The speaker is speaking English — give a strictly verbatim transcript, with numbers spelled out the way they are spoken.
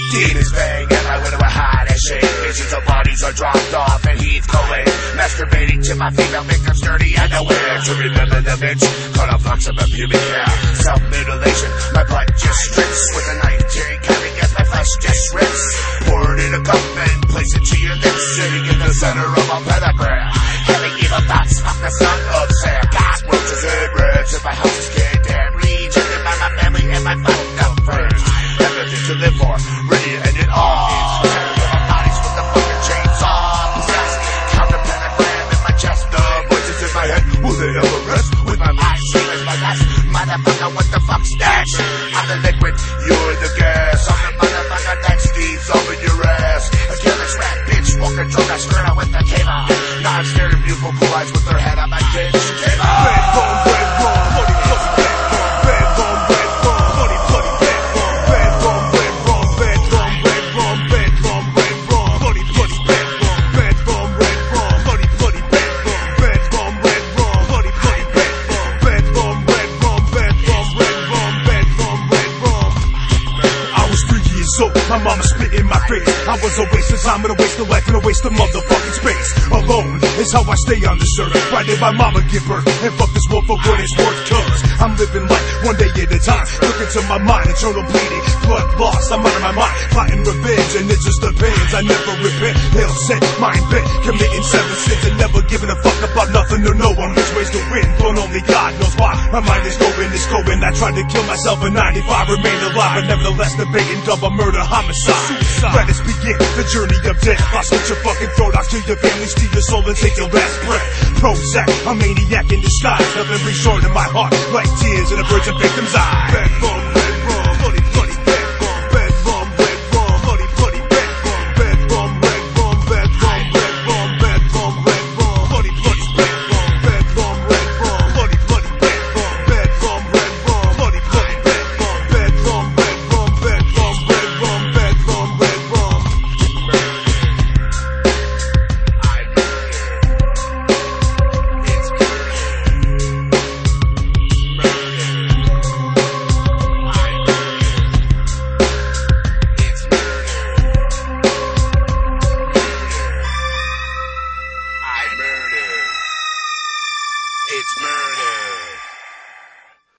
Demons bang and my window are hide and shake. Visions of bodies are dropped off and he's going. Masturbating to my female victims, dirty and nowhere to remember the bitch. Caught up flux of a pubic hair. Self-mutilation, my blood just strips with a knife tearing cavity as my flesh just rips. Pour it in a cup and place it to your lips, sitting in the center of a pentagram. Having evil thoughts of the son of Sam. Got roaches and rats in my house is kid damn rejected by my family and my fucked up friends. Everything to live for, ready to end it all. Tearing my bodies with the fucking chainsaw. Possessed, counter pentagram in my chest. The voices in my head, will they ever rest? With my mind shaking my best. Motherfucker, what the fuck's that? I'm the liquid, you're the gas. I'm the motherfucker that steams over your ass. A careless rat bitch, walking drunk, I skirt out with the cable. Now I'm staring at beautiful blue eyes with her head on my dick. Red bone, red bone, bloody bloody red bone. Red bone, red bone, bloody bloody red bone. Red bone, red bone, red bone, red bone, red bone, red bone, bloody bloody red bone. Red bone, red bone, bloody bloody red bone. Red bone, red bone, bloody bloody red bone. Red bone, red bone, red bone, red bone, red bone, red bone. I was three years old, my mama spit in my face. I was a waste of time and a waste of life and a waste of motherfucking space. Alone is how I stay on this earth. Right if my mama give birth and fuck this world for what it's worth. Cause I'm living life one day at a time. Look into my mind, eternal bleeding, blood lost, I'm out of my mind. Plotting revenge and it just depends. I never repent, hell sent, mind bent, committing seven sins and never giving a fuck about nothing or no one. Which ways to win, but only God knows why. My mind is going, it's going. I tried to kill myself in ninety-five, remain alive, but nevertheless debating double murder, homicide. Suicide. Let us begin the journey of death. I'll slit your fucking throat, I'll kill your family, steal your soul and take your last breath. Prozac, a maniac in disguise. Nothing restored in my heart, like tears in a virgin victim's eyes.